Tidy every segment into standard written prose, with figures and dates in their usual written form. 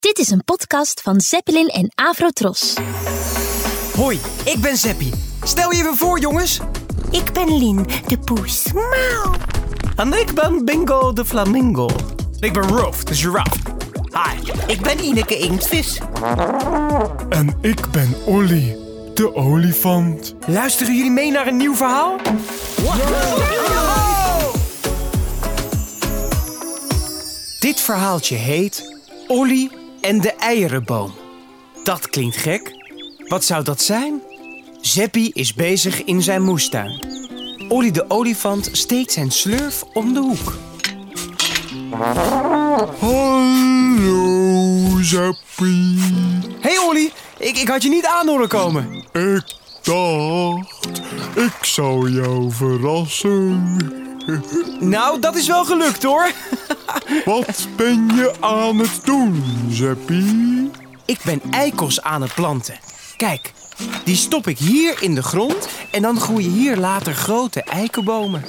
Dit is een podcast van Zeppelin en Avrotros. Hoi, ik ben Zeppie. Stel je even voor, jongens. Ik ben Lien, de poes. Miauw. En ik ben Bingo de flamingo. Ik ben Rolf, de giraffe. Hi, ik ben Ineke Inktvis. En ik ben Olly, de olifant. Luisteren jullie mee naar een nieuw verhaal? Dit verhaaltje heet Olly en de eierenboom. Dat klinkt gek. Wat zou dat zijn? Zeppie is bezig in zijn moestuin. Olly de olifant steekt zijn slurf om de hoek. Hallo, Zeppie. Hey Olly, ik had je niet aan horen komen. Ik dacht, ik zou jou verrassen. Nou, dat is wel gelukt hoor. Wat ben je aan het doen, Zeppie? Ik ben eikels aan het planten. Kijk, die stop ik hier in de grond en dan groeien hier later grote eikenbomen.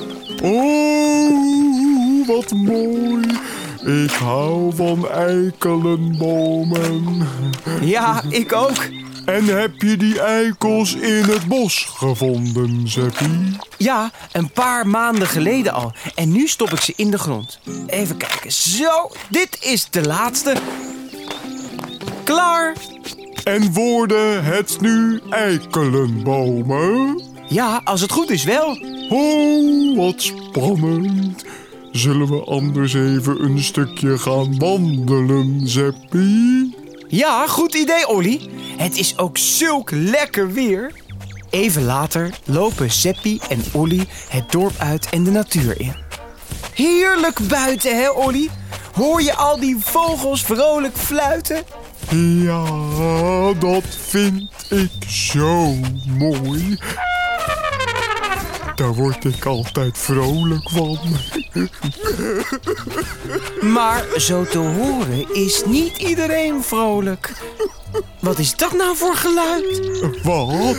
Oh, wat mooi. Ik hou van eikelenbomen. Ja, ik ook. En heb je die eikels in het bos gevonden, Zeppie? Ja, een paar maanden geleden al. En nu stop ik ze in de grond. Even kijken. Zo, dit is de laatste. Klaar. En worden het nu eikelenbomen? Ja, als het goed is wel. Oh, wat spannend. Zullen we anders even een stukje gaan wandelen, Zeppie? Ja, goed idee, Olly. Het is ook zulk lekker weer. Even later lopen Zeppie en Olly het dorp uit en de natuur in. Heerlijk buiten, hè, Olly? Hoor je al die vogels vrolijk fluiten? Ja, dat vind ik zo mooi. Daar word ik altijd vrolijk van. Maar zo te horen is niet iedereen vrolijk. Wat is dat nou voor geluid? Wat?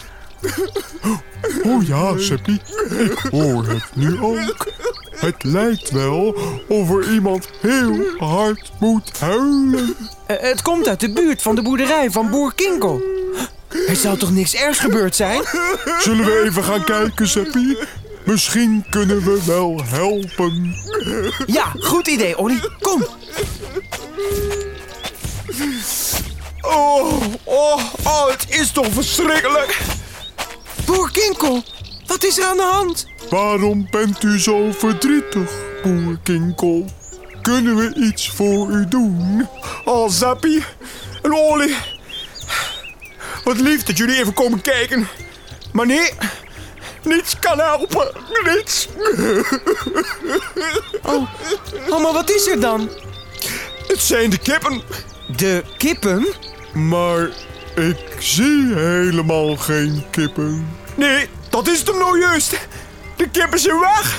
Oh ja, Zeppie, ik hoor het nu ook. Het lijkt wel of er iemand heel hard moet huilen. Het komt uit de buurt van de boerderij van boer Kinkel. Er zou toch niks ergs gebeurd zijn? Zullen we even gaan kijken, Zeppie? Misschien kunnen we wel helpen. Ja, goed idee, Olly. Kom. Oh, het is toch verschrikkelijk. Boer Kinkel, wat is er aan de hand? Waarom bent u zo verdrietig, boer Kinkel? Kunnen we iets voor u doen? Oh, Zeppie en Olly. Wat lief dat jullie even komen kijken. Maar nee, niets kan helpen. Niets. Oh, maar wat is er dan? Het zijn de kippen. De kippen? Maar ik zie helemaal geen kippen. Nee, dat is toch nou juist. De kippen zijn weg.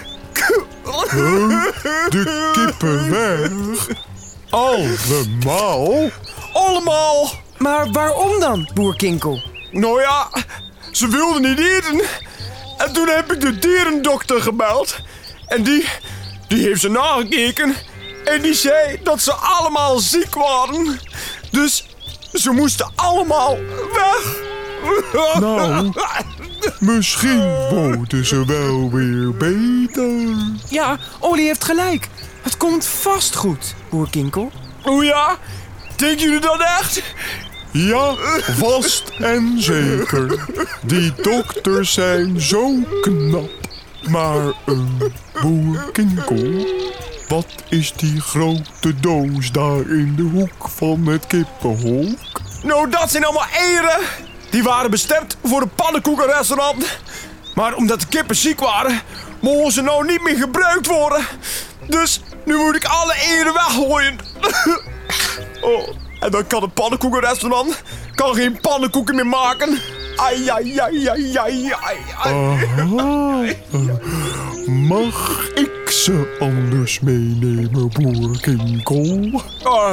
De kippen weg? Allemaal? Allemaal. Maar waarom dan, boer Kinkel? Nou ja, ze wilden niet eten. En toen heb ik de dierendokter gebeld. En die heeft ze nagekeken. En die zei dat ze allemaal ziek waren. Dus ze moesten allemaal weg. Nou, misschien worden ze wel weer beter. Ja, Olly heeft gelijk. Het komt vast goed, boer Kinkel. Oh ja? Denken jullie dat echt? Ja, vast en zeker. Die dokters zijn zo knap. Maar boer Kinkel, wat is die grote doos daar in de hoek van het kippenhok? Nou, dat zijn allemaal eieren. Die waren bestemd voor een pannenkoekenrestaurant. Maar omdat de kippen ziek waren, mogen ze nou niet meer gebruikt worden. Dus nu moet ik alle eieren weggooien. Oh, en dan kan het pannenkoekenrestaurant geen pannenkoeken meer maken. Ai, ai, ai, ai, ai, ai, ai. Aha. Mag ik ze anders meenemen, boer Kinkel?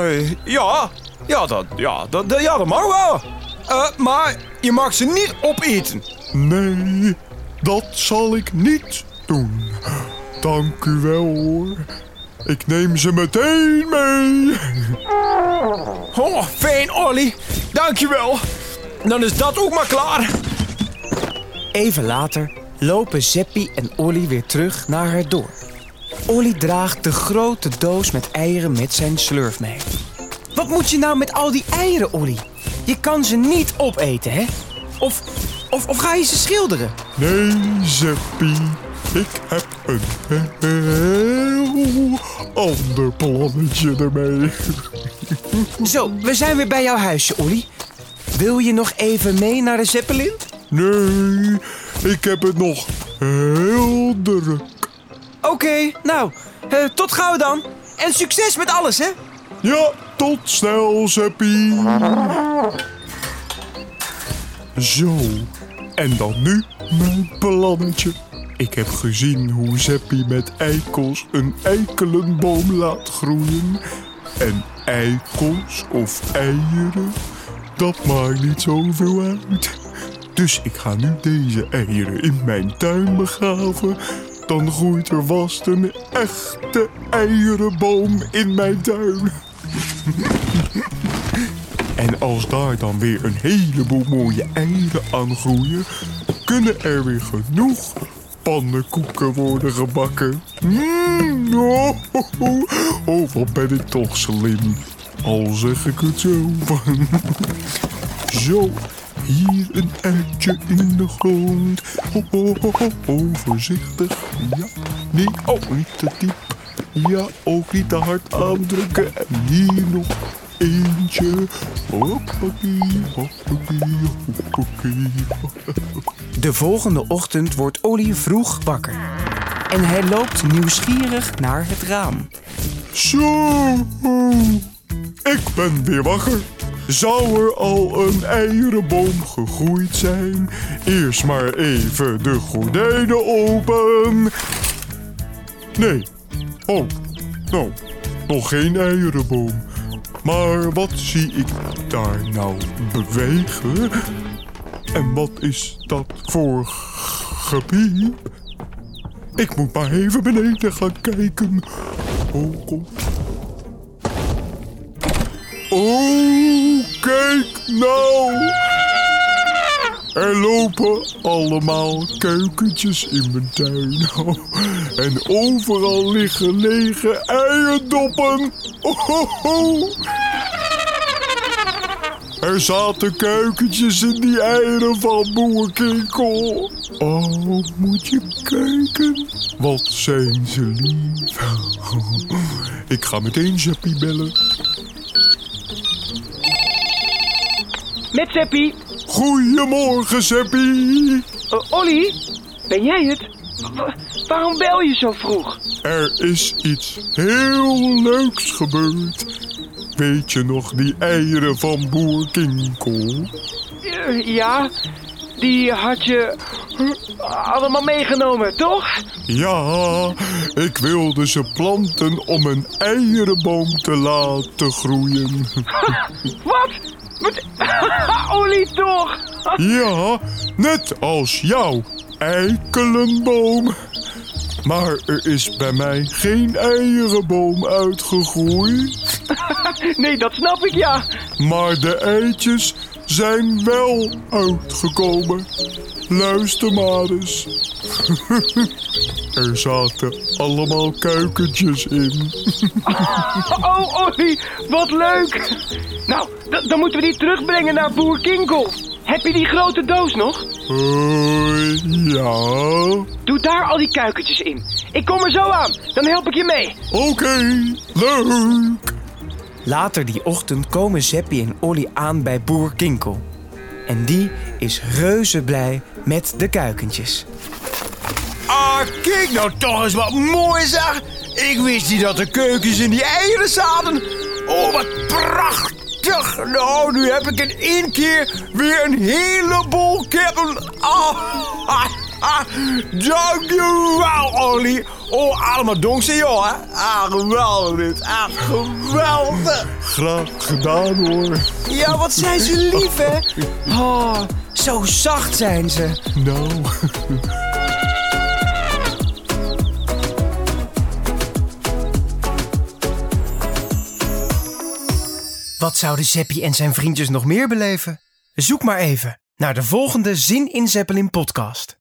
Dat mag wel. Maar je mag ze niet opeten. Nee, dat zal ik niet doen. Dank u wel, hoor. Ik neem ze meteen mee. Oh, fijn, Olly. Dankjewel. Dan is dat ook maar klaar. Even later lopen Zeppie en Olly weer terug naar haar dorp. Olly draagt de grote doos met eieren met zijn slurf mee. Wat moet je nou met al die eieren, Olly? Je kan ze niet opeten, hè? Of ga je ze schilderen? Nee, Zeppie. Ik heb een heel ander plannetje ermee. Zo, we zijn weer bij jouw huisje, Olly. Wil je nog even mee naar de Zeppelin? Nee, ik heb het nog heel druk. Oké, nou, tot gauw dan. En succes met alles, hè? Ja, tot snel, Zeppie. Zo, en dan nu mijn plannetje. Ik heb gezien hoe Zeppie met eikels een eikelenboom laat groeien. En eikels of eieren, dat maakt niet zoveel uit. Dus ik ga nu deze eieren in mijn tuin begraven. Dan groeit er vast een echte eierenboom in mijn tuin. En als daar dan weer een heleboel mooie eieren aan groeien, kunnen er weer genoeg pannenkoeken worden gebakken. Wat ben ik toch slim. Al zeg ik het zo. Zo, hier een eitje in de grond. Voorzichtig. Ja, nee, niet te diep. Ja, ook niet te hard aandrukken. En hier nog eentje. Hoppakee, hoppakee, hoppakee. De volgende ochtend wordt Olly vroeg wakker. En hij loopt nieuwsgierig naar het raam. Zo, ik ben weer wakker. Zou er al een eierenboom gegroeid zijn? Eerst maar even de gordijnen open. Nee. Oh, nou, nog geen eierenboom. Maar wat zie ik daar nou bewegen? En wat is dat voor gepiep? Ik moet maar even beneden gaan kijken. Oh, kom. Oh, kijk nou. Er lopen allemaal kuikentjes in mijn tuin. En overal liggen lege eierdoppen. Er zaten kuikentjes in die eieren van Boer Kinkel. Oh, moet je kijken. Wat zijn ze lief. Ik ga meteen Zeppie bellen. Met Zeppie. Goedemorgen, Zeppie. Olly, ben jij het? Waarom bel je zo vroeg? Er is iets heel leuks gebeurd. Weet je nog die eieren van Boer Kinkel? Ja, die had je allemaal meegenomen, toch? Ja, ik wilde ze planten om een eierenboom te laten groeien. Wat? Olly, toch? Ja, net als jouw eikelenboom. Maar er is bij mij geen eierenboom uitgegroeid. Nee, dat snap ik, ja. Maar de eitjes zijn wel uitgekomen. Luister maar eens. Er zaten allemaal kuikentjes in. Oh, Olly, wat leuk. Nou, dan moeten we die terugbrengen naar Boer Kinkel. Heb je die grote doos nog? Ja. Doe daar al die kuikentjes in. Ik kom er zo aan. Dan help ik je mee. Oké, leuk. Later die ochtend komen Zeppie en Olly aan bij Boer Kinkel. En die is reuze blij met de kuikentjes. Ah, kijk nou toch eens wat mooi, zeg. Ik wist niet dat er keukens in die eieren zaten. Oh, wat prachtig. Nou, nu heb ik in één keer weer een heleboel kippen. Dankjewel, Olly. Oh, allemaal dankzij jou, hè. Geweldig dit. Geweldig. Graag gedaan, hoor. Ja, wat zijn ze lief, hè? Oh, zo zacht zijn ze. Nou... Wat zouden Zeppie en zijn vriendjes nog meer beleven? Zoek maar even naar de volgende Zin in Zeppelin podcast.